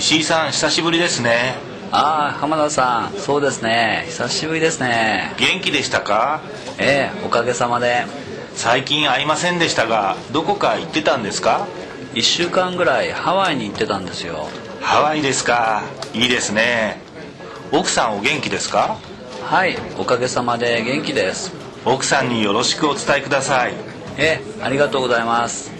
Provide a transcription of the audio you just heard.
石井さん、久しぶりですね。 ああ、浜田さん、そうですね、久しぶりですね。 元気でしたか？ ええ、おかげさまで。 最近会いませんでしたが、どこか行ってたんですか 1週間ぐらいハワイに行ってたんですよ。 ハワイですか。いいですね。奥さんお元気ですか？ はい、おかげさまで元気です。 奥さんによろしくお伝えください。 ええ、ありがとうございます。